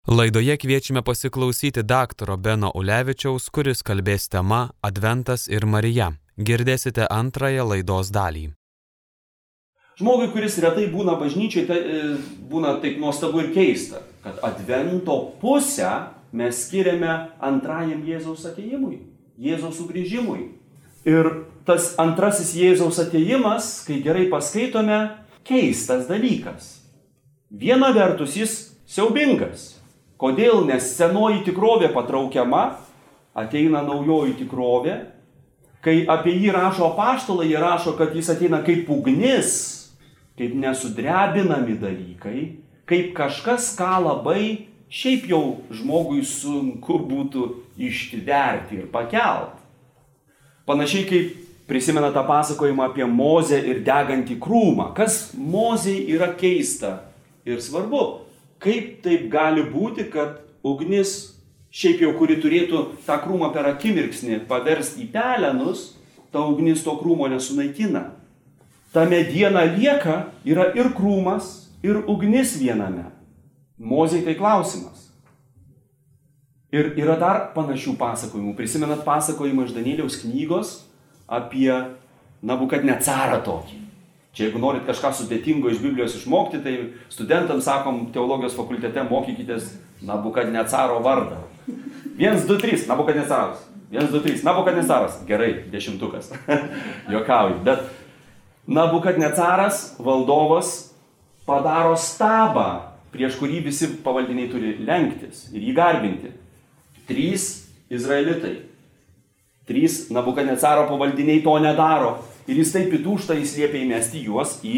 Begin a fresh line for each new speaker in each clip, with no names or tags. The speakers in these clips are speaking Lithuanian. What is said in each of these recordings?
Laidoje kviečiame pasiklausyti daktaro Beno Ulevičiaus, kuris kalbės tema Adventas ir Marija. Girdėsite antrąją laidos dalį.
Žmogui, kuris retai būna bažnyčiai, būna taip nuostabu ir keista, kad Advento pusę mes skiriame antrajam Jėzaus atėjimui, Jėzaus sugrįžimui. Ir tas antrasis Jėzaus atėjimas, kai gerai paskaitome, keistas dalykas. Viena vertus jis siaubingas. Kodėl? Nes senoji tikrovė patraukiama, ateina naujoji tikrovė. Kai apie jį rašo apaštalai, jie rašo, kad jis ateina kaip ugnis, kaip nesudrebinami dalykai, kaip kažkas, ką labai šiaip jau žmogui sunku būtų ištverti ir pakelt. Panašiai kaip prisimena tą pasakojimą apie Mozę ir degantį krūmą. Kas Mozei yra keista ir svarbu? Kaip taip gali būti, kad ugnis, šiaip jau kuri turėtų tą krūmą per akimirksnį paversti į pelenus, ta ugnis to krūmo nesunaikina. Ta mediena lieka, yra ir krūmas, ir ugnis viename. Mozei tai klausimas. Ir yra dar panašių pasakojimų. Prisimenat pasakojimą iš Danieliaus knygos apie Nabukadnecarą tokį. Čia jeigu norit kažką sudėtingo iš Biblijos išmokti, tai studentams sakom teologijos fakultete mokykitės Nabukadnecaro vardą. 1, 2, 3, Nabukadnecaras. 1, 2, 3, Nabukadnecaras. Gerai, 10. Juokauju. Bet Nabukadnecaras, valdovas, padaro stabą, prieš kurį visi pavaldiniai turi lenktis ir jį garbinti. 3 izraelitai. 3 Nabukadnecaro pavaldiniai to nedaro. Ir jis taip įtūžta, jis liepia įmesti juos į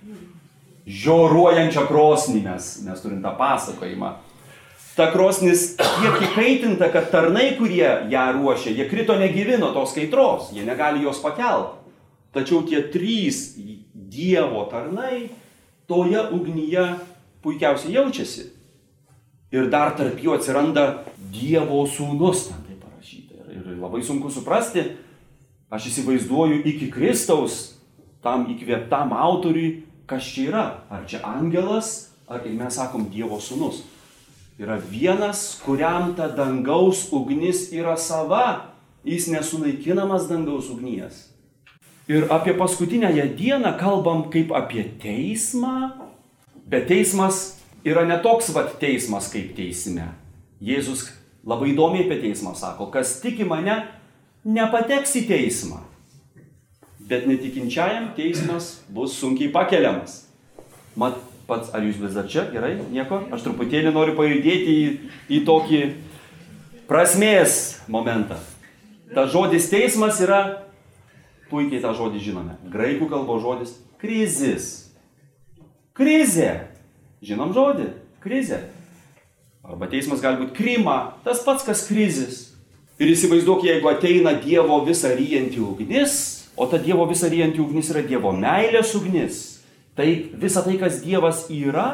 žioruojančią krosnį, mes turim tą pasakojimą. Ta krosnis tiek įkaitinta, kad tarnai, kurie ją ruošia, jie krito negyvi nuo tos kaitros, jie negali jos pakelti. Tačiau tie 3 Dievo tarnai toje ugnyje puikiausiai jaučiasi. Ir dar tarp jų atsiranda Dievo sūnus, ten tai parašyta. Ir labai sunku suprasti. Aš įsivaizduoju iki Kristaus, tam įkvėptam autoriui, kas čia yra. Ar čia angelas, ar ir mes sakom Dievo sūnus. Yra vienas, kuriam ta dangaus ugnis yra sava. Jis nesunaikinamas dangaus ugnies. Ir apie paskutinęją dieną kalbam kaip apie teismą. Bet teismas yra ne toks teismas kaip teisme. Jėzus labai įdomiai apie teismą sako, kas tiki mane, nepateks į teismą, bet netikinčiajam teismas bus sunkiai pakeliamas. Mat, pats, ar jūs vis dar čia? Gerai, nieko? Aš truputėlį noriu pajudėti į tokį prasmės momentą. Tas žodis teismas yra, puikiai tą žodį žinome, graikų kalbos žodis krizis. Krizė. Žinom žodį? Krizė. Arba teismas gali būti krima, tas pats kas krizis. Ir įsivaizduok, jeigu ateina Dievo visą ryjanti ugnis, o ta Dievo visą ryjanti ugnis yra Dievo meilės ugnis, tai visa tai, kas Dievas yra,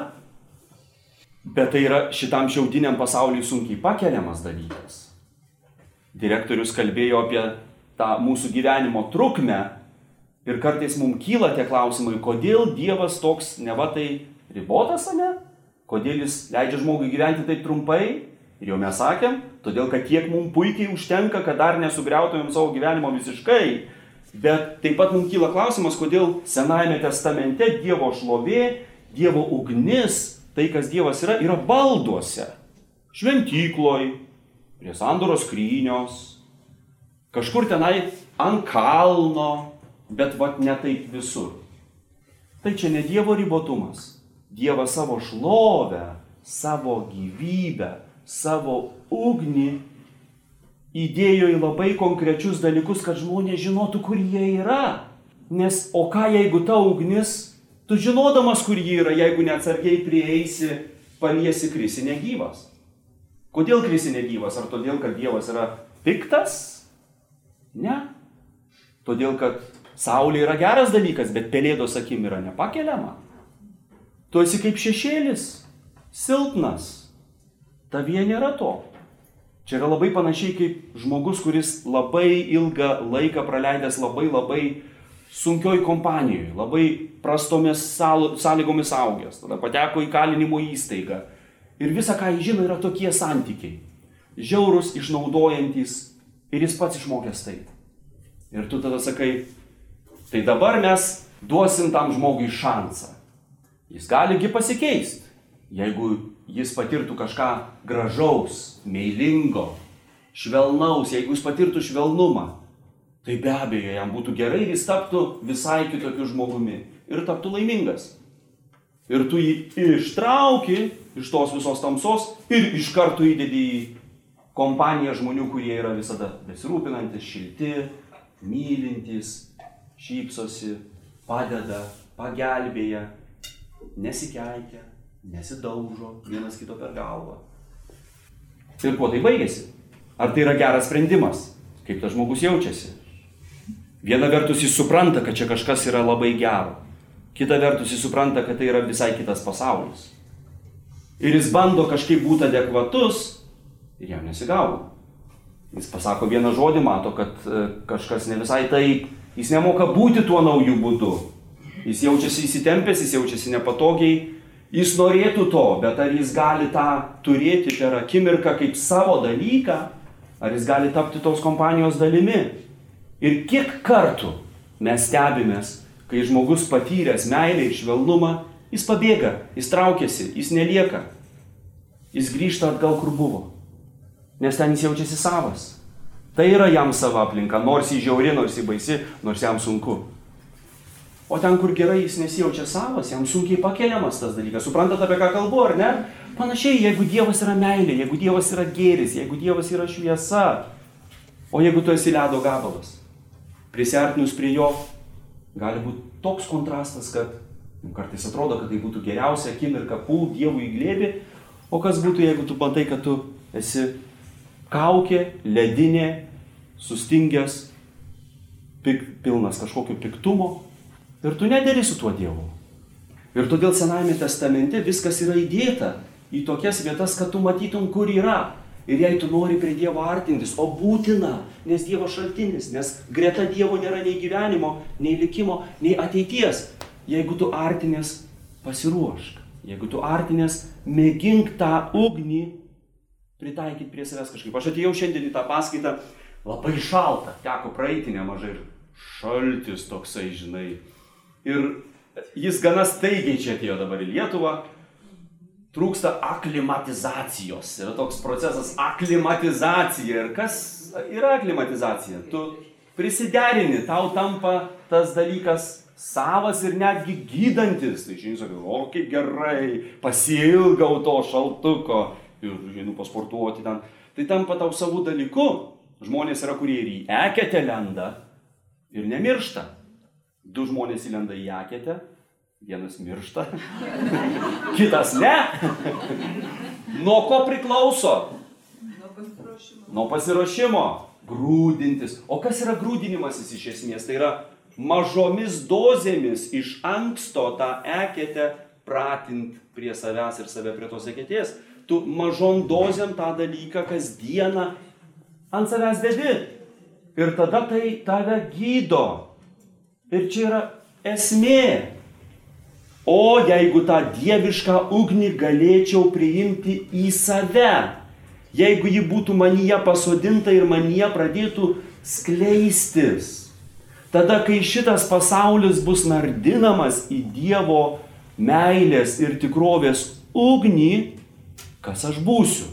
bet tai yra šitam šiaudiniam pasauliui sunkiai pakeliamas dalykas. Direktorius kalbėjo apie tą mūsų gyvenimo trukmę ir kartais mums kyla tie klausimai, kodėl Dievas toks neva tai ribotas, ane? Kodėl jis leidžia žmogui gyventi taip trumpai? Ir jau mes sakėm, todėl, kad tiek mums puikiai užtenka, kad dar nesugriautumėm savo gyvenimo visiškai. Bet taip pat mums kyla klausimas, kodėl Senajame testamente Dievo šlovė, Dievo ugnis, tai kas Dievas yra balduose. Šventykloj, prie sandoros skrynios, kažkur tenai ant kalno, bet ne taip visur. Tai čia ne Dievo ribotumas. Dievas savo šlovę, savo gyvybę, savo ugnį įdėjo į labai konkrečius dalykus, kad žmonės žinotų, kur jie yra. Nes, o ką jeigu ta ugnis, tu žinodamas, kur jie yra, jeigu neatsargiai prieisi, paliesi, krisi negyvas. Kodėl krisi negyvas? Ar todėl, kad Dievas yra piktas? Ne. Todėl, kad saulė yra geras dalykas, bet pelėdos akim yra nepakeliama. Tu esi kaip šešėlis, silpnas. Tavyje nėra to. Čia yra labai panašiai kaip žmogus, kuris labai ilgą laiką praleidęs labai sunkioj kompanijoje, labai prastomis sąlygomis augęs. Tada pateko į kalinimo įstaigą. Ir visa, ką jis žino, yra tokie santykiai. Žiaurus, išnaudojantis ir jis pats išmokęs taip. Ir tu tada sakai, tai dabar mes duosim tam žmogui šansą. Jis galigi pasikeisti, jeigu jis patirtų kažką gražaus, meilingo, švelnaus, jeigu jis patirtų švelnumą, tai be abejo jam būtų gerai ir jis taptų visai kitokiu žmogumi ir taptų laimingas. Ir tu jį ištrauki iš tos visos tamsos ir iš karto įdedi į kompaniją žmonių, kurie yra visada besirūpinantis, šilti, mylintys, šypsosi, padeda, pagelbėja, nesikeikia, nesidaužo vienas kito per galvą. Ir kuo tai baigėsi? Ar tai yra geras sprendimas? Kaip tas žmogus jaučiasi? Viena vertus jis supranta, kad čia kažkas yra labai gero. Kita vertus jis supranta, kad tai yra visai kitas pasaulis. Ir jis bando kažkaip būti adekvatus ir jam nesigauna. Jis pasako vieną žodį, mato, kad kažkas ne visai taip. Jis nemoka būti tuo naujų būdu. Jis jaučiasi įsitempęs, jis jaučiasi nepatogiai. Jis norėtų to, bet ar jis gali tą turėti per akimirką kaip savo dalyką, ar jis gali tapti tos kompanijos dalimi. Ir kiek kartų mes stebimės, kai žmogus patyręs meilę ir švelnumą, jis pabėga, jis traukiasi, jis nelieka. Jis grįžta atgal, kur buvo. Nes ten jis jaučiasi savas. Tai yra jam sava aplinka, nors jį žiauri, nors jį baisi, nors jam sunku. O ten, kur gerai jis nesijaučia savas, jam sunkiai pakeliamas tas dalykas. Suprantat, apie ką kalbu, ar ne? Panašiai, jeigu Dievas yra meilė, jeigu Dievas yra gėris, jeigu Dievas yra šviesa, o jeigu tu esi ledo gabalas, prisiartinus prie jo, gali būti toks kontrastas, kad kartais atrodo, kad tai būtų geriausia akimirka pult Dievui į glėbį, o kas būtų, jeigu tu bandai, kad tu esi kaukė, ledinė, sustingęs, pilnas kažkokio piktumo. Ir tu nederi su tuo Dievu. Ir todėl Senajame testamente viskas yra įdėta į tokias vietas, kad tu matytum, kur yra. Ir jei tu nori prie Dievo artintis, o būtina, nes Dievo šaltinis, nes greta Dievo nėra nei gyvenimo, nei likimo, nei ateities. Jeigu tu artinės, pasiruošk. Jeigu tu artinės, mėgink tą ugnį pritaikyti prie savęs kažkaip. Aš atėjau šiandien į tą paskaitą, labai šalta, teko praeiti nemažai ir šaltis toksai, žinai. Ir jis gana staigiai čia atėjo dabar į Lietuvą. Trūksta aklimatizacijos. Yra toks procesas aklimatizacija. Ir kas yra aklimatizacija? Tu prisiderini, tau tampa tas dalykas savas ir netgi gydantis. Tai šiandien sakai, o kaip gerai, pasiilgau to šaltuko ir žinau pasportuoti ten. Tai tampa tau savų dalykų. Žmonės yra, kurie ir į eketę lenda ir nemiršta. 2 žmonės įlenda į eketę, vienas miršta, kitas ne. Nuo ko priklauso? Nuo pasiruošimo. Grūdintis. O kas yra grūdinimasis iš esmės? Tai yra mažomis dozėmis iš anksto tą eketę pratint prie savęs ir save prie tos eketės. Tu mažom dozėm tą dalyką kasdieną ant savęs dedi. Ir tada tai tave gydo. Ir čia yra esmė. O jeigu tą dievišką ugnį galėčiau priimti į save, jeigu ji būtų manyje pasodinta ir manyje pradėtų skleistis, tada, kai šitas pasaulis bus nardinamas į Dievo meilės ir tikrovės ugnį, kas aš būsiu?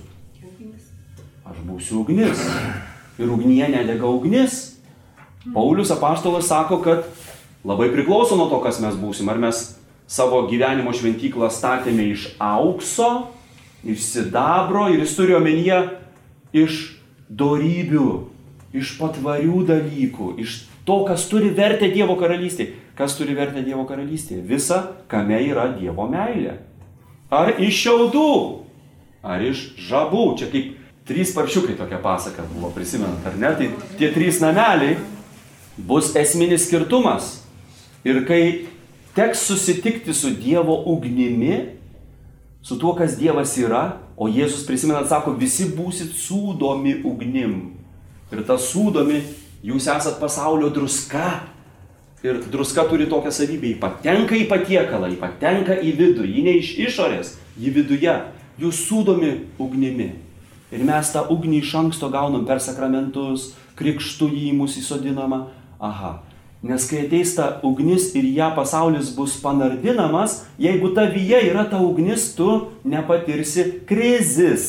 Aš būsiu ugnis. Ir ugnyje nedega ugnis. Paulius apaštalas sako, kad labai priklauso nuo to, kas mes būsim. Ar mes savo gyvenimo šventyklą statėme iš aukso, iš sidabro, ir jis turi omenyje iš dorybių, iš patvarių dalykų, iš to, kas turi vertę Dievo karalystėje. Kas turi vertę Dievo karalystėje? Visa, kame yra Dievo meilė. Ar iš šiaudų, ar iš žabų. Čia kaip 3 paršiukai tokia pasaka buvo, prisimenant, ar ne? Tai tie 3 nameliai bus esminis skirtumas. Ir kai teks susitikti su Dievo ugnimi, su tuo, kas Dievas yra, o Jėzus, prisimenant, sako, visi būsit sūdomi ugnim. Ir tas sūdomi, jūs esat pasaulio druska. Ir druska turi tokią savybę, ji patenka į patiekalą, ji patenka į vidų, ji ne iš išorės, ji viduje. jūs sūdomi ugnimi. Ir mes tą ugnį iš anksto gaunam per sakramentus, krikštu jį mus įsodinama. Aha, nes kai ateis ta ugnis ir ją pasaulis bus panardinamas, jeigu tavyje yra ta ugnis, tu nepatirsi krizės.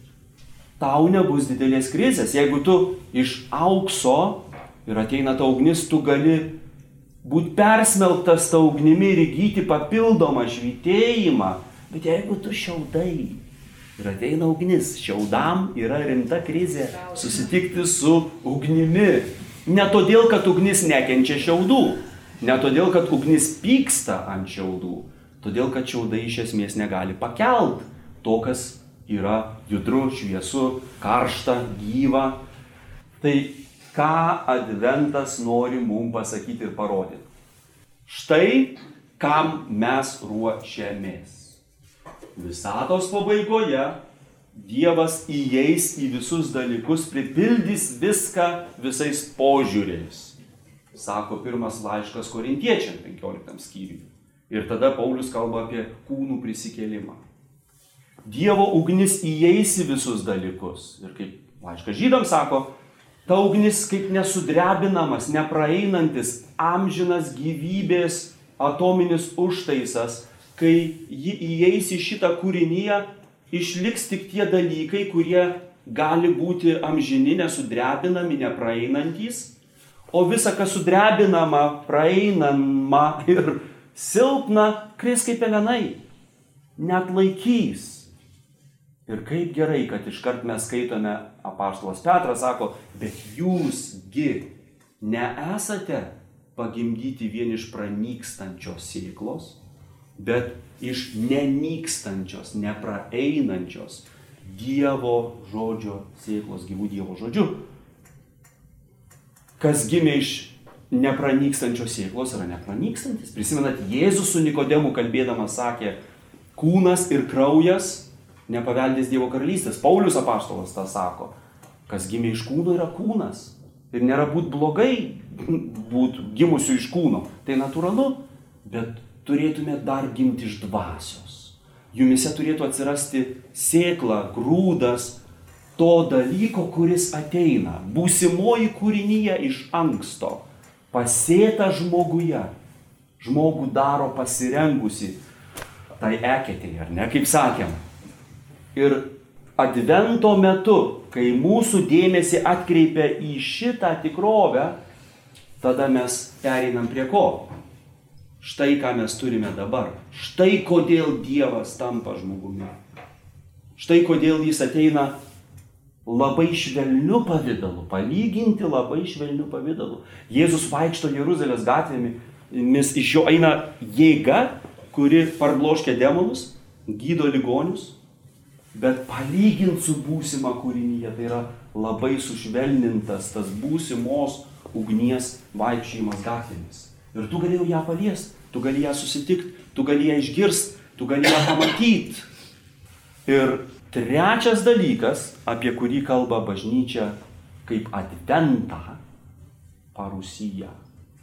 Tau nebus didelės krizės. Jeigu tu iš aukso ir ateina ta ugnis, tu gali būti persmelktas ta ugnimi ir įgyti papildomą švytėjimą. Bet jeigu tu šiaudai ir ateina ugnis, šiaudam yra rimta krizė susitikti su ugnimi. Ne todėl, kad ugnis nekenčia šiaudų, ne todėl, kad ugnis pyksta ant šiaudų, todėl, kad šiaudai iš esmės negali pakelt to, kas yra judru, šviesu, karšta, gyva. Tai ką Adventas nori mums pasakyti ir parodyti? Štai, kam mes ruošiamės. Visatos pabaigoje Dievas įeis į visus dalykus, pripildys viską visais požiūriais. Sako pirmas laiškas Korintiečiam 15 skyriui. Ir tada Paulius kalba apie kūnų prisikėlimą. Dievo ugnis įeis į visus dalykus. Ir kaip laiškas Žydams sako, ta ugnis kaip nesudrebinamas, nepraeinantis, amžinas gyvybės atominis užtaisas, kai ji įeis į šitą kūrinyje, išliks tik tie dalykai, kurie gali būti amžini, nesudrebinami, nepraeinantys, o visa, kas sudrebinama, praeinama ir silpna, kris kaip pelenai, neatlaikys. Ir kaip gerai, kad iškart mes skaitome, apaštalas Petras sako, bet jūsgi neesate pagimdyti vien iš pranykstančios sėklos, bet iš nenykstančios, nepraeinančios Dievo žodžio sėklos, gyvų Dievo žodžių. Kas gimė iš nepranykstančios sėklos yra nepranykstantis. Prisimenat, Jėzus su Nikodemu kalbėdamas sakė, kūnas ir kraujas nepaveldės Dievo karalystės. Paulius apaštalas tą sako. Kas gimė iš kūno yra kūnas. Ir nėra būt blogai būt gimusiu iš kūno. Tai natūralu, bet turėtume dar gimti iš dvasios. Jumise turėtų atsirasti sėkla, grūdas to dalyko, kuris ateina. Būsimoji kūrinyje iš anksto. Pasėta žmoguje. Žmogų daro pasirengusi tai eketei, ar ne, kaip sakėm. Ir Advento metu, kai mūsų dėmesį atkreipia į šitą tikrovę, tada mes pereinam prie ko? Štai ką mes turime dabar. Štai kodėl Dievas tampa žmogumi. Štai kodėl jis ateina labai švelniu pavidalu, palyginti labai švelniu pavidalu. Jėzus vaikšto Jeruzalės gatvėmis, iš jo eina jėga, kuri parbloškia demonus, gydo ligonius, bet palyginti su būsima kūrinyje, tai yra labai sušvelnintas tas būsimos ugnies vaikščiojimas gatvėmis. Ir tu galėjai ją paliesti, tu galėjai ją susitikti, tu galėjai ją išgirsti, tu galėjai ją pamatyti. Ir trečias dalykas, apie kurį kalba bažnyčia kaip adventą, parusyje,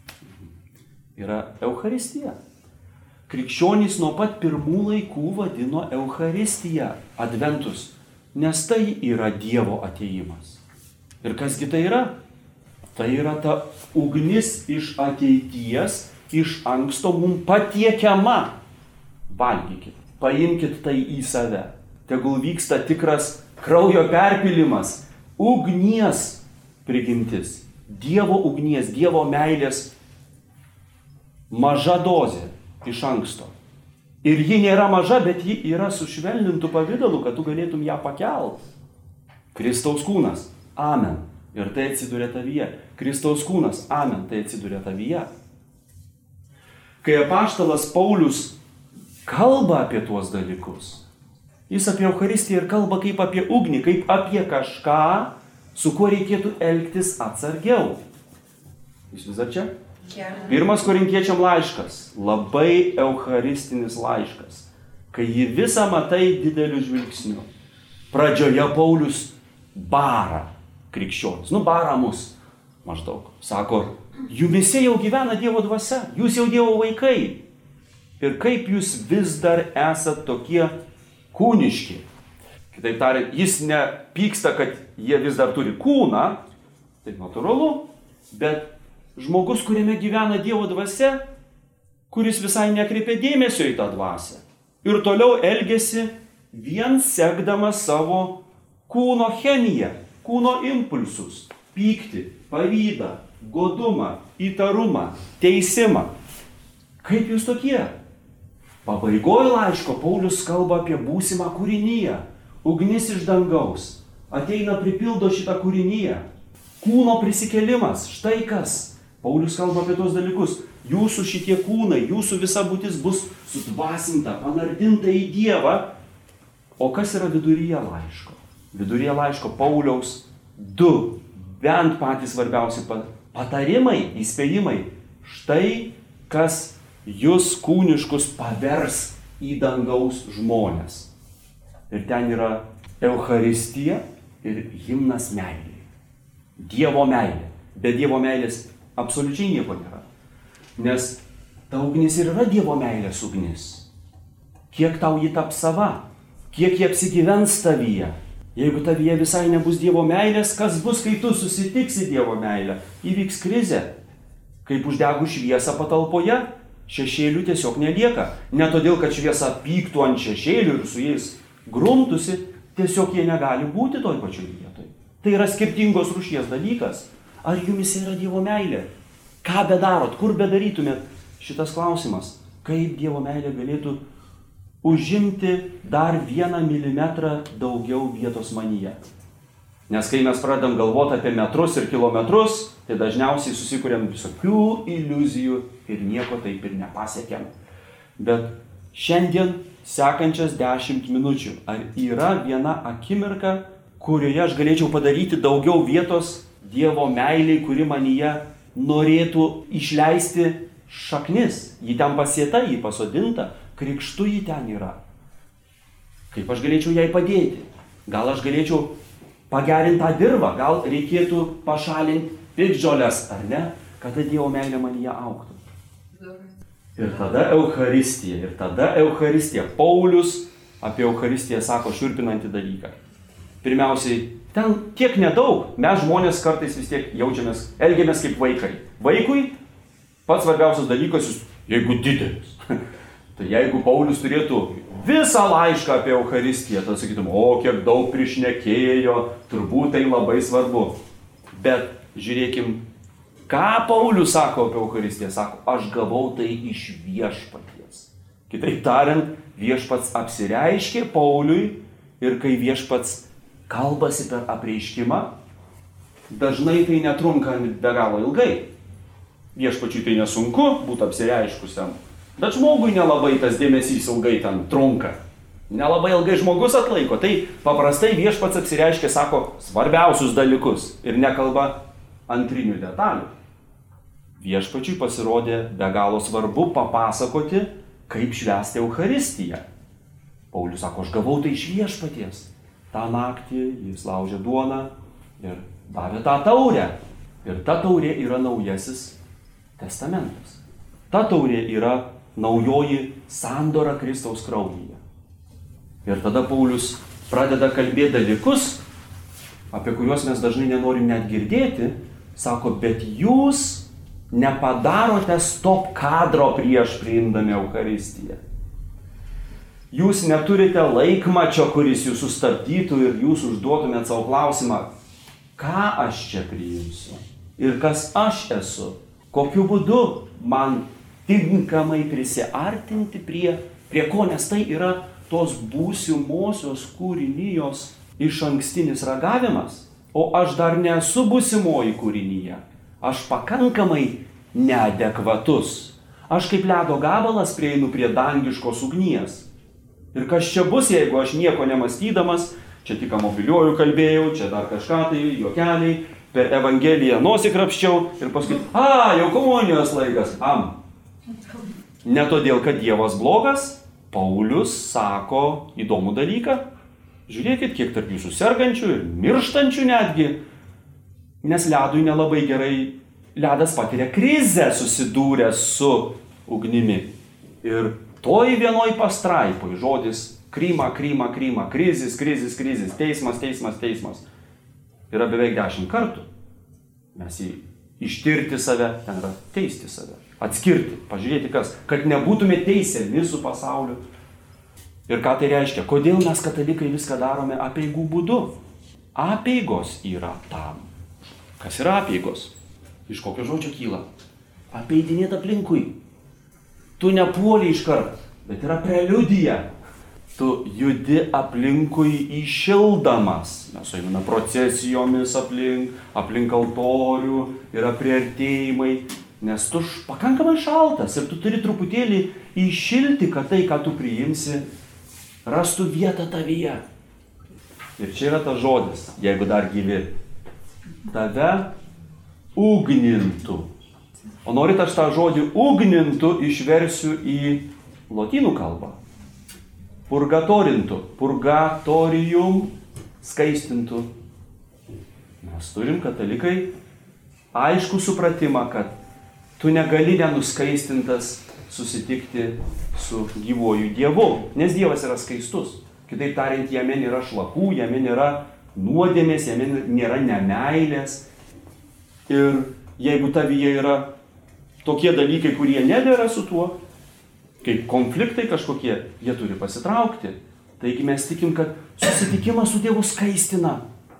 yra Eucharistija. Krikščionys nuo pat pirmų laikų vadino Eucharistiją adventus, nes tai yra Dievo atėjimas. Ir kasgi tai yra? Tai yra ta ugnis iš ateities, iš anksto mums patiekiama. Valgykit, paimkit tai į save. Tegul vyksta tikras kraujo perpylimas, ugnies prigimtis, Dievo ugnies, Dievo meilės maža dozė iš anksto. Ir ji nėra maža, bet ji yra sušvelnintų pavidalu, kad tu galėtum ją pakelt. Kristaus kūnas. Amen. Ir tai atsiduria tavyje. Kristaus kūnas. Amen. Tai atsiduria tavyje. Kai apaštalas Paulius kalba apie tuos dalykus, jis apie Eucharistiją ir kalba kaip apie ugnį, kaip apie kažką, su kuo reikėtų elgtis atsargiau. Jūs vis dar čia? 1 Korintiečiam laiškas. Labai eucharistinis laiškas. Kai jį visą matai dideliu žvilgsniu. Pradžioje Paulius bara krikščionis. Bara mus maždaug. Sako, jumise jau gyvena Dievo dvasia. Jūs jau Dievo vaikai. Ir kaip jūs vis dar esat tokie kūniški. Kitaip tariant, jis nepyksta, kad jie vis dar turi kūną, tai natūralu, bet žmogus, kuriame gyvena Dievo dvasia, kuris visai nekreipia dėmesio į tą dvasią ir toliau elgiasi vien sekdamas savo kūno chemiją, kūno impulsus, pyktį, pavydą, godumą, įtarumą, teisimą. Kaip jūs tokie? Pabaigoje laiško Paulius kalba apie būsimą kūriniją. Ugnis iš dangaus. Ateina, pripildo šitą kūriniją. Kūno prisikėlimas. Štai kas. Paulius kalba apie tos dalykus. Jūsų šitie kūnai, jūsų visa būtis bus sudvasinta, panardinta į Dievą. O kas yra viduryje laiško? Viduryje laiško Pauliaus 2, bent patys svarbiausi patarimai, įspėjimai. Štai kas jūs kūniškus pavers į dangaus žmonės. Ir ten yra Eucharistija ir himnas meilė. Dievo meilė. Be Dievo meilės absoliučiai nieko nėra. Nes ta ugnis ir yra Dievo meilės ugnis. Kiek tau ji taps sava, kiek ji apsigyvens tavyje. Jeigu tavyje visai nebus Dievo meilės, kas bus, kai tu susitiksi Dievo meilę? Įvyks krizė. Kaip uždegus šviesą patalpoje, šešėlių tiesiog nelieka. Ne todėl, kad šviesa pyktų ant šešėlių ir su jais grumtųsi, tiesiog jie negali būti toj pačioj vietoj. Tai yra skirtingos rūšies dalykas. Ar jumise yra Dievo meilė? Ką bedarot, kur bedarytumėt? Šitas klausimas. Kaip Dievo meilė galėtų užimti dar 1 milimetrą daugiau vietos manyje? Nes kai mes pradedam galvoti apie metrus ir kilometrus, tai dažniausiai susikuriam visokių iliuzijų ir nieko taip ir nepasiekiam. Bet šiandien sekančias 10 minučių, ar yra viena akimirka, kurioje aš galėčiau padaryti daugiau vietos Dievo meiliai, kuri manyje norėtų išleisti šaknis. Ji ten pasėta, ji pasodinta, krikštu ji ten yra. Kaip aš galėčiau jai padėti? Gal aš galėčiau pagerinti tą dirvą, gal reikėtų pašalinti piktžoles, ar ne, kada Dievo meilė manyje augtų. Ir tada Eucharistija. Paulius apie Eucharistiją sako šiurpinantį dalyką. Pirmiausiai, ten tiek nedaug, mes žmonės kartais vis tiek jaučiamės, elgiamės kaip vaikai. Vaikui pats svarbiausias dalykas, jeigu didelis. Tai jeigu Paulius turėtų visą laišką apie Eucharistiją, tada sakytum, kiek daug prišnekėjo, turbūt tai labai svarbu. Bet žiūrėkim, ką Paulius sako apie Eucharistiją? Sako, aš gavau tai iš viešpaties. Kitaip tariant, viešpats apsireiškė Pauliui ir kai viešpats kalbasi per apreiškimą, dažnai tai netrunka be galo ilgai. Viešpačiui tai nesunku būti apsireiškusiam, bet žmogui nelabai tas dėmesys ilgai ten trunka. Nelabai ilgai žmogus atlaiko. Tai paprastai viešpats apsireiškė, sako, svarbiausius dalykus ir nekalba antrinių detalių. Viešpačiui pasirodė be galo svarbu papasakoti, kaip švęsti Eucharistiją. Paulius sako, aš gavau tai iš viešpaties. Ta naktį jis laužė duoną ir davė tą taurę. Ir ta taurė yra naujasis testamentas. Ta taurė yra naujoji sandora Kristaus kraujyje. Ir tada Paulius pradeda kalbėti dalykus, apie kuriuos mes dažnai nenorim net girdėti. Sako, bet jūs nepadarote stop kadro prieš priimdami Eucharistiją. Jūs neturite laikmačio, kuris jūs sustabdytų ir jūs užduotumėt savo klausimą, ką aš čia priimsiu ir kas aš esu, kokiu būdu man tinkamai prisiartinti prie ko, nes tai yra tos būsimosios kūrinijos iš ankstinis ragavimas, o aš dar nesu būsimoji kūrinyje, aš pakankamai neadekvatus, aš kaip ledo gabalas prieinu prie dangiškos ugnies. Ir kas čia bus, jeigu aš nieko nemąstydamas, čia tik mobiliuoju kalbėjau, čia dar kažką tai, juokeliai, per Evangeliją nosikrapščiau ir paskui, jau komunijos laikas, Ne todėl, kad Dievas blogas, Paulius sako įdomų dalyką. Žiūrėkit, kiek tarp jūsų sergančių ir mirštančių netgi, nes ledui nelabai gerai, ledas patiria krizę susidūrę su ugnimi. Ir toj vienoj pastraipoj žodis Kryma, krizis, teismas. Yra beveik 10 kartų. Mes jį ištirti save, ten yra teisti save. Atskirti, pažiūrėti kas, kad nebūtume teisiami su pasauliu. Ir ką tai reiškia? Kodėl mes katalikai viską darome apeigų būdu? Apeigos yra tam. Kas yra apeigos? Iš kokio žodžio kyla? Apeidinėt aplinkui. Tu nepuoli iškart, bet yra preliudija. Tu judi aplinkui įšildamas. Mes einame procesijomis aplink altorių, yra priartėjimai, nes tu pakankamai šaltas ir tu turi truputėlį įšilti, kad tai, ką tu priimsi, rastų vietą tavyje. Ir čia yra tas žodis, jeigu dar gyvi. Tave ugnintų. O norit aš tą žodį ugnintų išversiu į lotynų kalbą. Purgatorintų. Purgatorium skaistintų. Mes turim katalikai aišku supratimą, kad tu negali nenuskaistintas susitikti su gyvuoju Dievu, nes Dievas yra skaistus. Kitaip tariant, jame nėra šlakų, jame nėra nuodėmės, jame nėra nemeilės. Ir jeigu tavyje yra tokie dalykai, kurie nedera su tuo, kaip konfliktai kažkokie, jie turi pasitraukti. Taigi mes tikim, kad susitikimas su Dievu skaistina.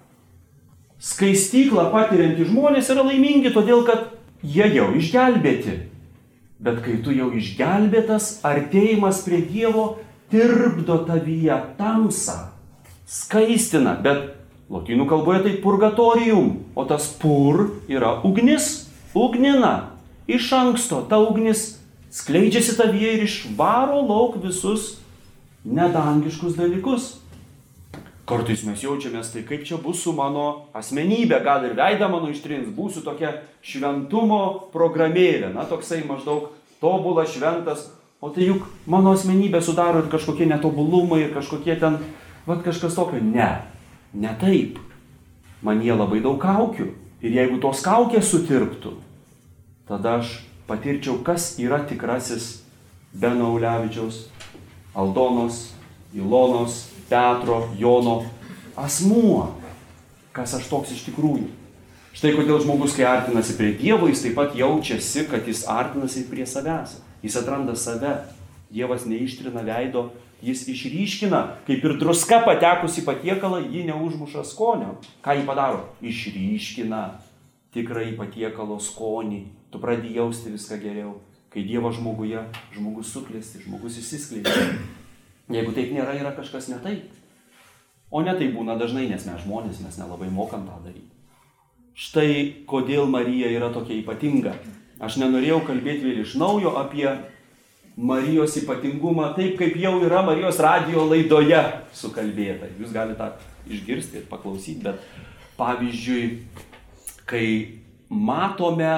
Skaistyklą patiriantys žmonės yra laimingi, todėl kad jie jau išgelbėti. Bet kai tu jau išgelbėtas, artėjimas prie Dievo tirpdo tavyje tamsą. Skaistina, bet lotynų kalboje tai purgatorium, o tas pur yra ugnis, ugnina. Iš anksto ta ugnis skleidžiasi tavyje ir išvaro lauk visus nedangiškus dalykus. Kartais mes jaučiamės, tai kaip čia bus su mano asmenybė, gal ir veidą mano ištrins, būsiu tokia šventumo programėlė, toksai maždaug tobulas, šventas, o tai juk mano asmenybė sudaro ir kažkokie netobulumai, ir kažkokie ten, kažkas tokio. Ne taip. Man jie labai daug kaukių. Ir jeigu tos kaukės sutirptų, tada aš patirčiau, kas yra tikrasis Beno Ulevičiaus, Aldonos, Ilonos, Petro, Jono asmuo. Kas aš toks iš tikrųjų. Štai kodėl žmogus, kai artinasi prie Dievo, jis taip pat jaučiasi, kad jis artinasi prie savęs. Jis atranda save. Dievas neištrina veido, jis išryškina. Kaip ir druska patekus į patiekalą, ji neužmuša skonio. Ką ji padaro? Išryškina tikrai patiekalo skonį. Tu pradedi jausti viską geriau. Kai Dievo žmoguje, žmogus suklesti, žmogus išsiskleidžia. Jeigu taip nėra, yra kažkas ne taip. O ne taip būna dažnai, nes mes žmonės, mes nelabai mokam tą daryti. Štai kodėl Marija yra tokia ypatinga. Aš nenorėjau kalbėti vėl iš naujo apie Marijos ypatingumą, taip kaip jau yra Marijos radijo laidoje sukalbėta. Jūs galite tą išgirsti ir paklausyti, bet pavyzdžiui, kai matome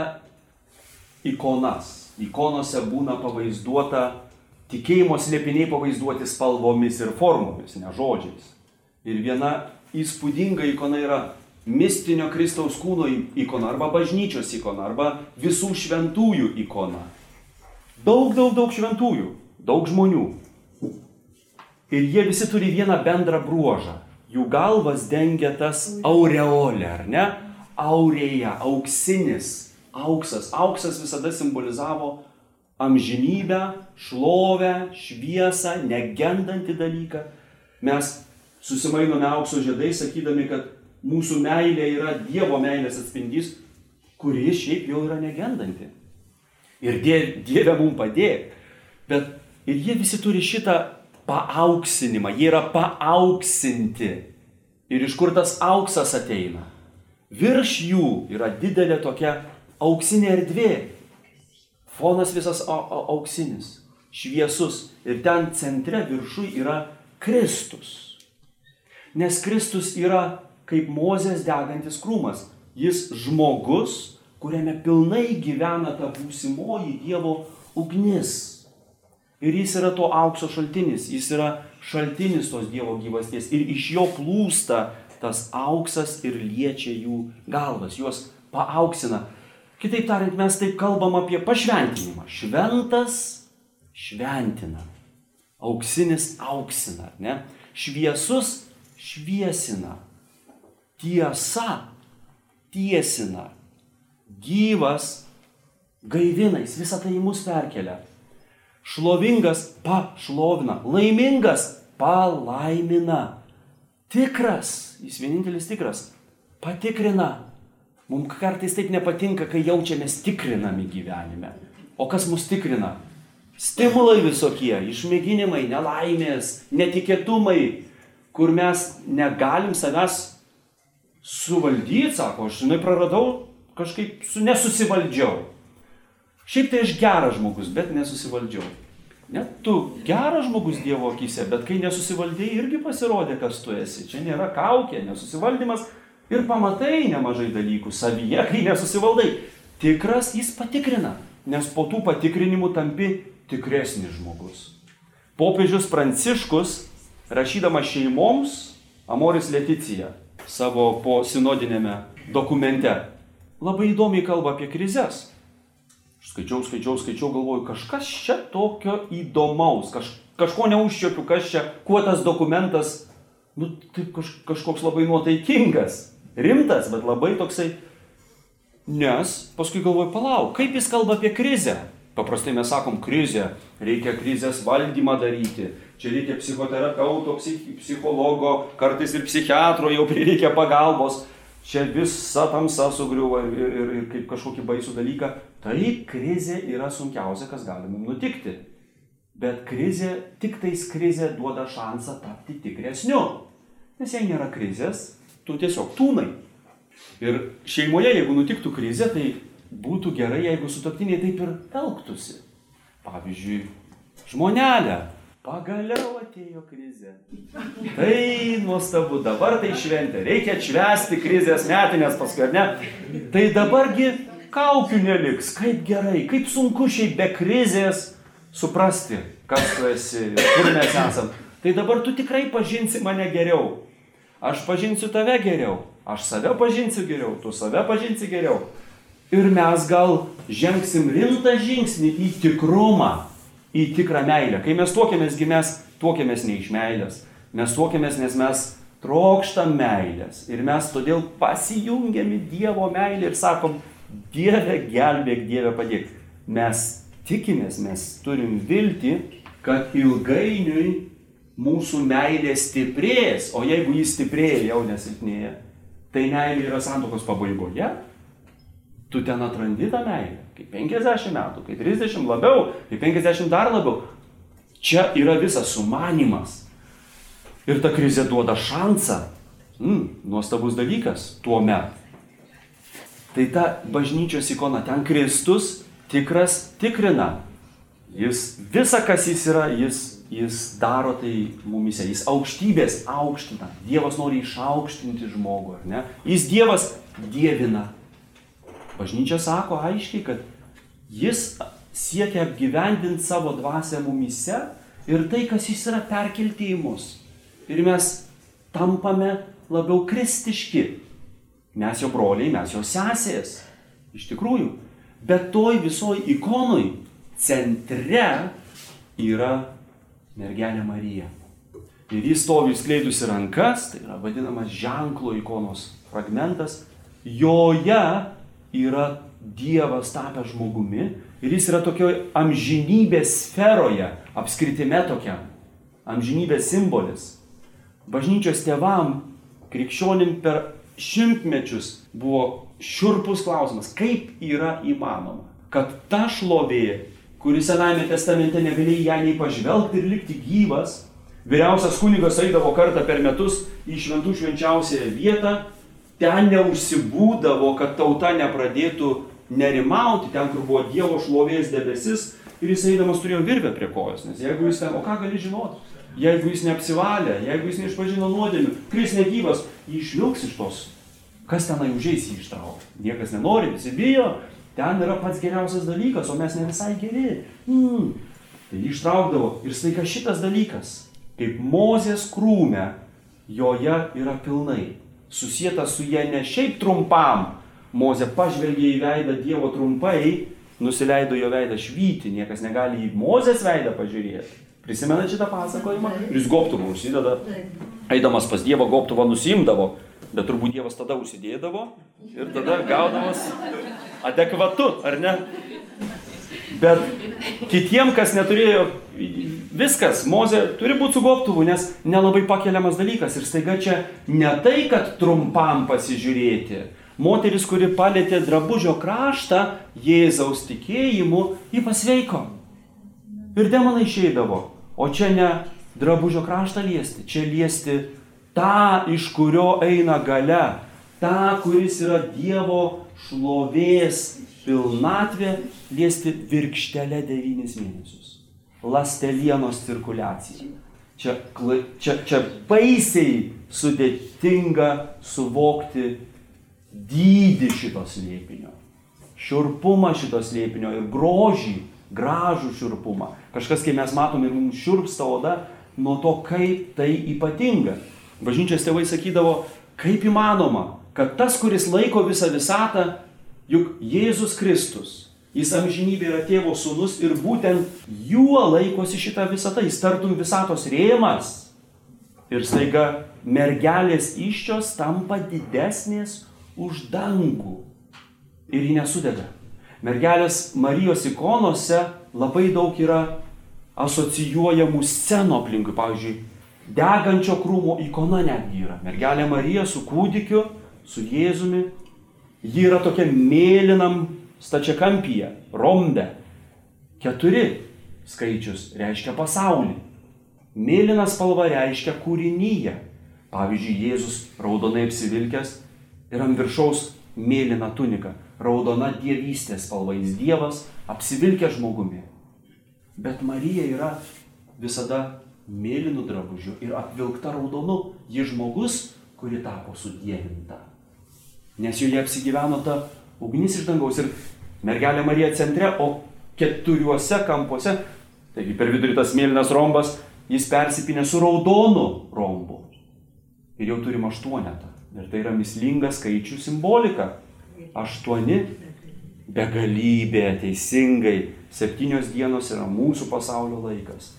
ikonas, ikonose būna pavaizduota, tikėjimo slėpiniai pavaizduoti spalvomis ir formomis, ne žodžiais. Ir viena įspūdinga ikona yra mistinio Kristaus kūno ikona, arba bažnyčios ikona, arba visų šventųjų ikona. Daug šventųjų, daug žmonių. Ir jie visi turi vieną bendrą bruožą. Jų galvas dengia tas aureolė, ar ne? Aurėja, auksinis, auksas. Auksas visada simbolizavo amžinybę, šlovę, šviesą, negendantį dalyką. Mes susimainome aukso žiedai, sakydami, kad mūsų meilė yra Dievo meilės atspindys, kuri šiaip jau yra negendanti. Ir Dieve mums padėk. Bet ir jie visi turi šitą paauksinimą, jie yra paauksinti. Ir iš kur tas auksas ateina? Virš jų yra didelė tokia auksinė erdvė. Fonas visas auksinis, šviesus. Ir ten centre viršui yra Kristus. Nes Kristus yra kaip Mozės degantis krūmas. Jis žmogus, kuriame pilnai gyvena ta būsimoji Dievo ugnis. Ir jis yra to aukso šaltinis. Jis yra šaltinis tos Dievo gyvasties. Ir iš jo plūsta tas auksas ir liečia jų galvas. Juos paauksina. Kitaip tariant, mes taip kalbam apie pašventinimą. Šventas šventina. auksinis auksina, ne? Šviesus šviesina, tiesa tiesina, gyvas gaivina, jis visą tai į mus perkelia. Šlovingas pašlovina, laimingas palaimina, tikras, jis vienintelis tikras, patikrina. Mums kartais taip nepatinka, kai jaučiamės tikrinami gyvenime. O kas mus tikrina? Stimulai visokie, išmėginimai, nelaimės, netikėtumai, kur mes negalim savęs suvaldyti, sako, aš praradau, kažkaip nesusivaldžiau. Šiaip tai aš geras žmogus, bet nesusivaldžiau. Net tu geras žmogus Dievo akyse, bet kai nesusivaldėjai, irgi pasirodė, kas tu esi. Čia nėra kaukė, nesusivaldymas ir pamatai nemažai dalykų savyje, kai nesusivaldai. Tikras jis patikrina, nes po tų patikrinimų tampi tikresnis žmogus. Popiežius Pranciškus, rašydamas šeimoms, Amoris Laetitia, savo po sinodinėme dokumente, labai įdomiai kalba apie krizes. Skaičiau, galvoju, kažkas čia tokio įdomaus, kažko neužčiuopiu, kas čia, kuo tas dokumentas, taip kažkoks labai nuotaikingas, rimtas, bet labai toksai, nes paskui galvoju, palauk, kaip jis kalba apie krizę? Paprastai mes sakom, krizė, reikia krizės valdymą daryti, čia reikia psichoterapeuto, psichologo, kartais ir psichiatro jau prireikia pagalbos. Čia visa tamsa sugriuva ir kaip kažkokį baisų dalyką. Taip, krizė yra sunkiausia, kas gali mums nutikti. Bet krizė, tik tais krizė duoda šansą tapti tikresniu. Nes jei nėra krizės, tu tiesiog tūnai. Ir šeimoje, jeigu nutiktų krizė, tai būtų gerai, jeigu sutuoktiniai taip ir elgtųsi. Pavyzdžiui, žmonelė. Pagaliau atėjo krizė. Tai nuostabu, dabar tai šventė. Reikia atšvęsti krizės metinės paskui, ar ne? Tai dabargi kaukių neliks. Kaip gerai, kaip sunku šiaip be krizės suprasti, kas tu esi, kur mes esam. Tai dabar tu tikrai pažinsi mane geriau. Aš pažinsiu tave geriau. Aš save pažinsiu geriau. Tu save pažinsi geriau. Ir mes gal žengsim rimtą žingsnį į tikrumą. Į tikrą meilę. Kai mes tuokiamės, mes tuokiamės ne iš meilės. Mes tuokiamės, nes mes trokštam meilės. Ir mes todėl pasijungiam į Dievo meilę ir sakom, Dieve gelbėk, Dieve padėk. Mes tikimės, mes turim viltį, kad ilgainiui mūsų meilė stiprės. O jeigu jis stiprėja, jau nesilpnėja, tai meilė yra santuokos pabaigoje. Tu ten atrandi tą meilę, kaip 50 metų, kaip 30 labiau, kaip 50 dar labiau. Čia yra visas sumanymas. Ir ta krizė duoda šansą. Nuostabus dalykas tuomet. Tai ta bažnyčios ikona, ten Kristus tikras tikrina. Jis visa, kas jis yra, jis daro tai mumise. Jis aukštybės aukština. Dievas nori išaukštinti žmogų, ar ne? Jis Dievas dievina. Bažnyčia sako aiškiai, kad jis siekia apgyvendinti savo dvasią mumise ir tai, kas jis yra, perkelti į mus. Ir mes tampame labiau kristiški. Mes jo broliai, mes jo sesės. Iš tikrųjų. Bet toj visoj ikonoj centre yra mergelė Marija. Ir jis stovi skleidusi rankas, tai yra vadinamas ženklo ikonos fragmentas. Joje yra Dievas tapęs žmogumi ir jis yra tokioje amžinybės sferoje, apskritime tokiam, amžinybės simbolis. Bažnyčios tėvam, krikščionim per šimtmečius buvo šiurpus klausimas, kaip yra įmanoma, kad ta šlovė, kuri Senajame testamente negalėjo ją nei pažvelgti ir likti gyvas, vyriausias kunigas eidavo kartą per metus į šventų švenčiausiąją vietą, ten neužsibūdavo, kad tauta nepradėtų nerimauti, ten, kur buvo Dievo šlovės debesis, ir jis eidamas turėjo virvę prie kojos, nes jeigu jis ten, o ką gali žinoti, jeigu jis neapsivalė, jeigu jis neišpažino nuodėmių, kai jis negyvas, jį išvilks iš tos, kas tenai užeis jį ištraukti, niekas nenori, visi bijo, ten yra pats geriausias dalykas, o mes ne visai geri, tai jį ištraukdavo, ir staiga šitas dalykas, kaip Mozės krūme, joje yra pilnai. Susietas su jie ne šiaip trumpam. Mozė pažvelgė į veidą Dievo trumpai, nusileido jo veidą švyti, niekas negali į Mozės veidą pažiūrėti. Prisimenat šitą pasakojimą? Ir jis gobtuvą užsideda. Eidamas pas Dievą gobtuvą nusiimdavo, bet turbūt Dievas tada užsidėdavo ir tada gaudavas adekvatu, ar ne? Bet kitiem, kas neturėjo, viskas, Mozė turi būti su gobtuvu, nes nelabai pakeliamas dalykas. Ir staiga čia ne tai, kad trumpam pasižiūrėti. Moteris, kuri palietė drabužio kraštą Jėzaus tikėjimu, ji pasveiko. Ir demonai išeidavo. O čia ne drabužio kraštą liesti, čia liesti tą, iš kurio eina galia, tą, kuris yra Dievo šlovės pilnatvė, liesti virkštelę 9 mėnesius. Ląstelienos cirkuliacija. Čia baisiai sudėtinga suvokti dydį šito slėpinio, šiurpumą šito slėpinio ir grožį, gražų šiurpumą. Kažkas, kai mes matom ir mums šiurpsta oda, nuo to, kaip tai ypatinga. Bažnyčios tėvai sakydavo, kaip įmanoma, kad tas, kuris laiko visą visatą, juk Jėzus Kristus, jis amžinybė yra Tėvo sūnus ir būtent juo laikosi šitą visatą, jis tartum visatos rėmas. Ir staiga mergelės įsčios tampa didesnės už dangų ir ji nesudega. Mergelės Marijos ikonose labai daug yra asocijuojamų scenų aplinkui. Pavyzdžiui, degančio krūmo ikona netgi yra. Mergelė Marija su kūdikiu, su Jėzumi. Ji yra tokia mėlynam stačiakampyje, rombe. 4 skaičius reiškia pasaulį. Mėlyna spalva reiškia kūrinyje. Pavyzdžiui, Jėzus raudonai apsivilkęs ir ant viršaus mėlyna tunika. Raudona dievystės spalva, jis Dievas apsivilkęs žmogumi. Bet Marija yra visada mėlynų drabužių ir apvilkta raudonu. Ji žmogus, kuri tapo sudievinta. Nes joje apsigyveno ta ugnis iš dangaus ir mergelė Marija centre, o 4 kampuose, taigi per vidurį tas mėlynas rombas, jis persipinė su raudonu rombu. Ir jau turim 8. Ir tai yra mįslinga skaičių simbolika. 8, begalybė, teisingai. 7 dienos yra mūsų pasaulio laikas.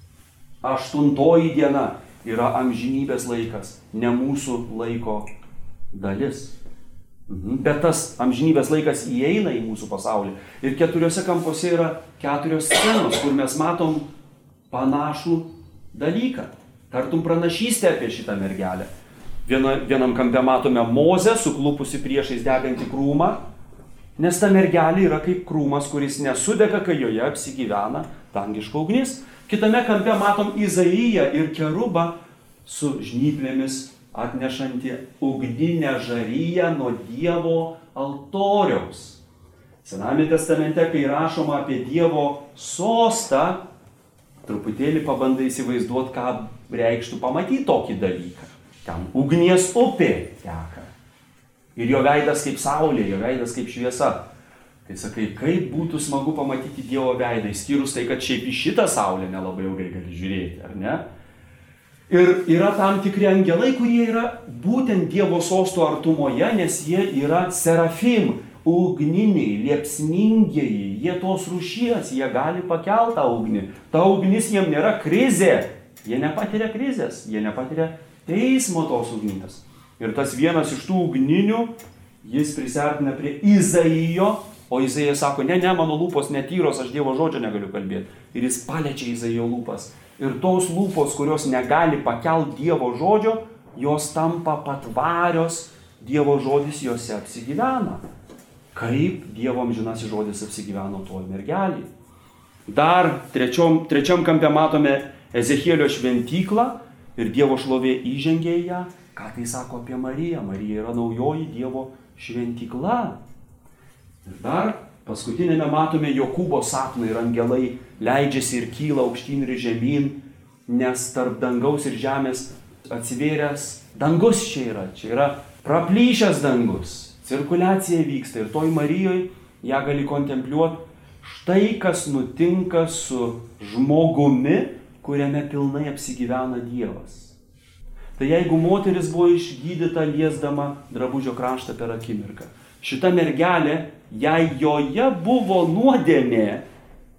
8 diena yra amžinybės laikas, ne mūsų laiko dalis. Bet tas amžinybės laikas įeina į mūsų pasaulį. Ir 4 kampuose yra 4 scenos, kur mes matom panašų dalyką. Tartum pranašystę apie šitą mergelę. Vienam kampe matome Mozę, suklupusi priešais degantį krūmą, nes ta mergelė yra kaip krūmas, kuris nesudega, kai joje apsigyvena dangiška ugnis. Kitame kampe matom Izaiją ir kerubą su žnyplėmis atnešantį ugninę žaryją nuo Dievo altoriaus. Sename testamente, kai rašoma apie Dievo sostą, truputėlį pabandai įsivaizduoti, ką reikštų pamatyti tokį dalyką. Ten ugnies upė teka. Ir jo veidas kaip saulė, jo veidas kaip šviesa. Tai sakai, kaip būtų smagu pamatyti Dievo veidą, išskyrus tai, kad šiaip į šitą saulę nelabai ilgai gali žiūrėti, ar ne? Ir yra tam tikri angelai, kurie yra būtent Dievo sosto artumoje, nes jie yra serafim, ugniniai, liepsningieji, jie tos rūšies, jie gali pakelt tą ugnį. Ta ugnis jiem nėra krizė, jie nepatiria krizės, jie nepatiria teismo tos ugnies. Ir tas vienas iš tų ugninių, jis prisiartina prie Izaijo, o Izaija sako, ne, mano lūpos netyros, aš Dievo žodžio negaliu kalbėti. Ir jis paliečia Izaijo lūpas. Ir tos lūpos, kurios negali pakelt Dievo žodžio, jos tampa patvarios, Dievo žodis jose apsigyvena. Kaip Dievo amžinasis žodis apsigyveno toj mergelį. Dar trečiam kampe matome Ezechielio šventyklą ir Dievo šlovė įžengė į ją. Ką tai sako apie Mariją? Marija yra naujoji Dievo šventykla. Ir dar paskutinėme matome Jokūbo sapną ir angelai leidžiasi ir kyla aukštyn ir žemyn, nes tarp dangaus ir žemės atsivėręs dangus čia yra praplyšęs dangus. Cirkuliacija vyksta ir toj Marijoje ją gali kontempliuoti štai kas nutinka su žmogumi, kuriame pilnai apsigyvena Dievas. Tai jeigu moteris buvo išgydyta liesdama drabužio kraštą per akimirką, šita mergelė, jei joje buvo nuodėmė,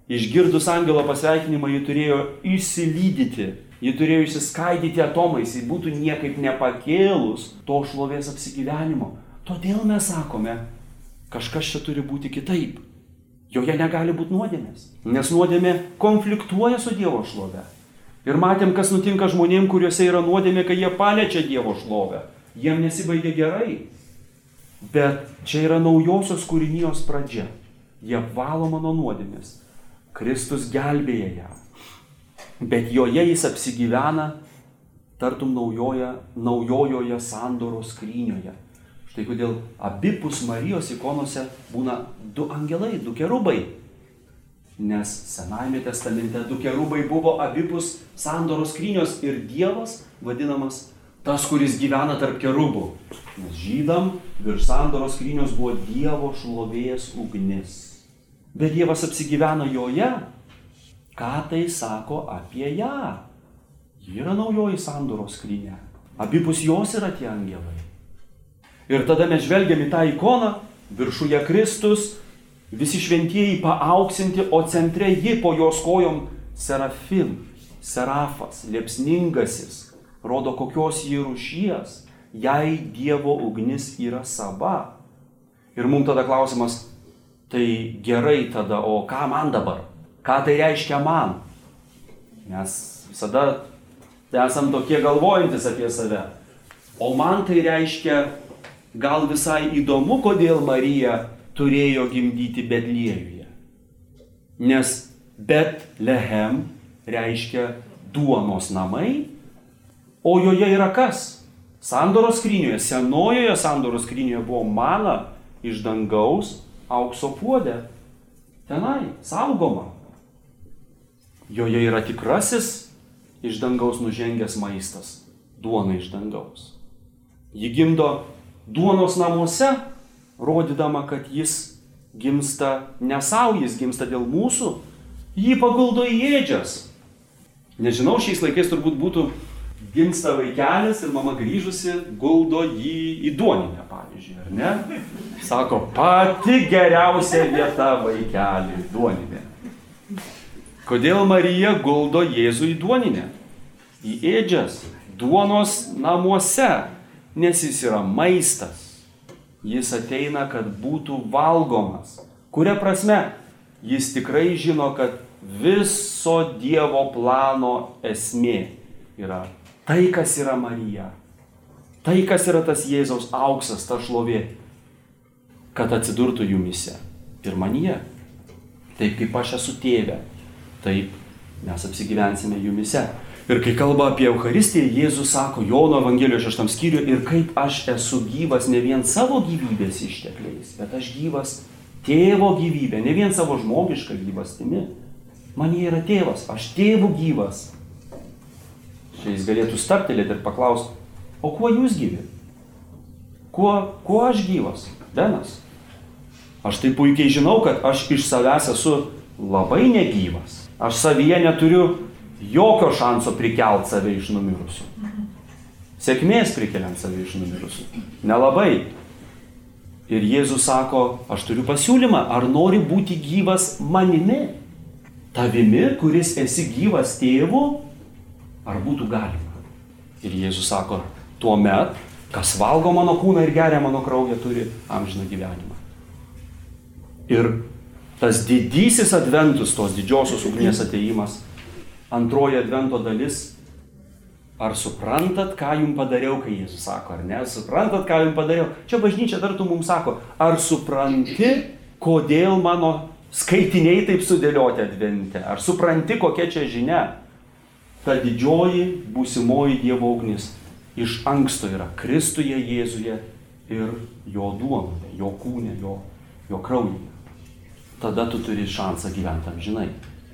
Išgirdus angelo pasveikinimą, ji turėjo išsilydyti, ji turėjo išsiskaidyti atomais, ji būtų niekaip nepakėlus to šlovės apsigyvenimo. Todėl mes sakome, kažkas čia turi būti kitaip. Joje negali būti nuodėmės, nes nuodėmė konfliktuoja su Dievo šlove. Ir matėm, kas nutinka žmonėm, kuriuose yra nuodėmė, kai jie paliečia Dievo šlovę. Jiem nesibaigia gerai. Bet čia yra naujosios kūrinijos pradžia. Jie apvaloma nuo nuodėmės. Kristus gelbėja ją. Bet joje jis apsigyvena tartum naujojoje sandoros skrynioje. Štai kodėl abipus Marijos ikonose būna 2 angelai, 2 kerubai. Nes Senajame testamente 2 kerubai buvo abipus sandoros skrynios ir Dievas vadinamas tas, kuris gyvena tarp kerubų. Nes žydam virš sandoros skrynios buvo Dievo šlovės ugnis. Bet Dievas apsigyvena joje. Ką tai sako apie ją? Ji yra naujoji sandoros skrynia. Abipus jos yra tie angelai. Ir tada mes žvelgiam į tą ikoną, viršuje Kristus, visi šventieji paauksinti, o centre ji po jos kojom serafim, serafas, liepsningasis, rodo kokios ji rūšies, jai Dievo ugnis yra sava. Ir mums tada klausimas, tai gerai tada, o ką man dabar? Ką tai reiškia man? Mes visada esam tokie galvojantis apie save. O man tai reiškia, gal visai įdomu, kodėl Marija turėjo gimdyti Betliejuje. Nes Betlehem reiškia duonos namai, o joje yra kas? Sandoros skrynioje, senojoje sandoros skrynioje buvo mana iš dangaus aukso puode. Tenai, saugoma. Joje yra tikrasis iš dangaus nužengęs maistas, duona iš dangaus. Ji gimdo duonos namuose, rodydama, kad jis gimsta ne savo, jis gimsta dėl mūsų, jį paguldo į ėdžias. Nežinau, šiais laikais turbūt būtų gimsta vaikelis ir mama grįžusi guldo jį į duoninę, pavyzdžiui, ar ne? Sako, pati geriausia vieta vaikelį duoninė. Kodėl Marija guldo Jėzų į duoninę? Į ėdžias, duonos namuose. Nes jis yra maistas. Jis ateina, kad būtų valgomas. Kuria prasme? Jis tikrai žino, kad viso Dievo plano esmė yra tai, kas yra Marija. Tai, kas yra tas Jėzaus auksas, ta šlovė. Kad atsidurtų jumyse ir manyje. Taip kaip aš esu tėve, taip mes apsigyvensime jumyse. Ir kai kalba apie Eucharistiją, Jėzus sako Jono Evangelijos 6 skyriuje, ir kaip aš esu gyvas ne vien savo gyvybės ištekliais, bet aš gyvas tėvo gyvybė, ne vien savo žmogišką gyvastimi. Manyje yra tėvas, aš tėvų gyvas. Čia jis galėtų stabtelėti ir paklausti, o kuo jūs gyvi? Kuo aš gyvas? Benas. Aš tai puikiai žinau, kad aš iš savęs esu labai negyvas. Aš savyje neturiu jokio šanso prikelt save iš numirusių. Sėkmės prikeliant save iš numirusių. Nelabai. Ir Jėzus sako, aš turiu pasiūlymą, ar nori būti gyvas manimi? Tavimi, kuris esi gyvas tėvu, ar būtų galima? Ir Jėzus sako, tuomet, kas valgo mano kūną ir geria mano kraują, turi amžiną gyvenimą. Ir tas didysis adventus, tos didžiosios ugnies atėjimas, antroji advento dalis, ar suprantat, ką jums padariau, kai Jėzus sako, ar ne? Suprantat, ką jums padariau? Čia bažnyčia tartum mums sako, ar supranti, kodėl mano skaitiniai taip sudėlioti advente? Ar supranti, kokia čia žinia? Ta didžioji būsimoji Dievo ugnis iš anksto yra Kristuje Jėzuje ir jo duonoje, jo kūne, jo kraujyje. Tada tu turi šansą gyventi amžinai.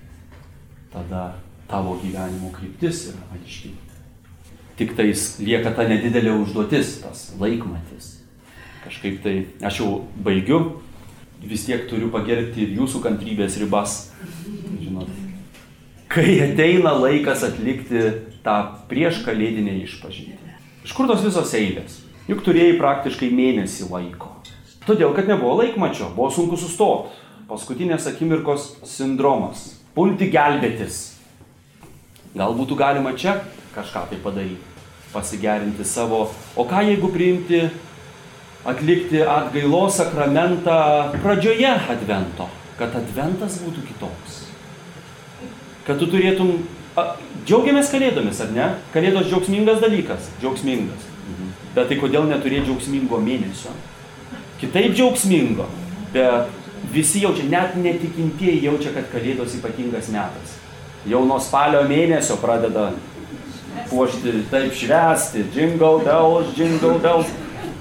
Tada tavo gyvenimo kryptis yra aiški. Tik tais lieka ta nedidelė užduotis, tas laikmatis. Kažkaip tai, aš jau baigiu, vis tiek turiu pagerbti ir jūsų kantrybės ribas. Žinot, kai ateina laikas atlikti tą prieškalėdinę išpažintį. Iš kur tos visos eilės? Juk turėjai praktiškai mėnesį laiko. Todėl, kad nebuvo laikmačio, buvo sunku sustoti. paskutinės akimirkos sindromas. Pulti gelbėtis. Gal būtų galima čia kažką tai padaryti, pasigerinti savo. O ką jeigu priimti, atlikti atgailos sakramentą pradžioje Advento, kad Adventas būtų kitoks. Kad tu turėtum... Džiaugiamės Kalėdomis, ar ne? Kalėdos džiaugsmingas dalykas. Džiaugsmingas. Bet tai kodėl neturėti džiaugsmingo mėnesio? Kitaip džiaugsmingo, bet visi jaučia, net netikintieji jaučia, kad Kalėdos ypatingas metas. Jau nuo spalio mėnesio pradeda puošti, taip švęsti. Jingle bells.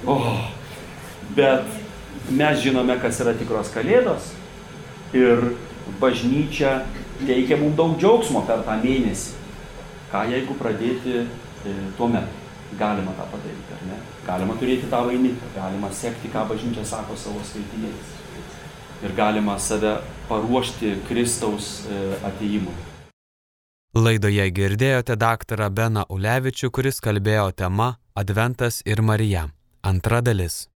Bet mes žinome, kas yra tikros Kalėdos. Ir bažnyčia teikia mums daug džiaugsmo per tą mėnesį. Ką jeigu pradėti tuomet? Galima tą padaryti, ar ne? Galima turėti tą vainiką, galima sekti, ką bažnyčia sako savo skaitiniais. Ir galima save paruošti Kristaus atėjimui.
Laidoje girdėjote daktarą Beną Ulevičių, kuris kalbėjo tema Adventas ir Marija. Antra dalis.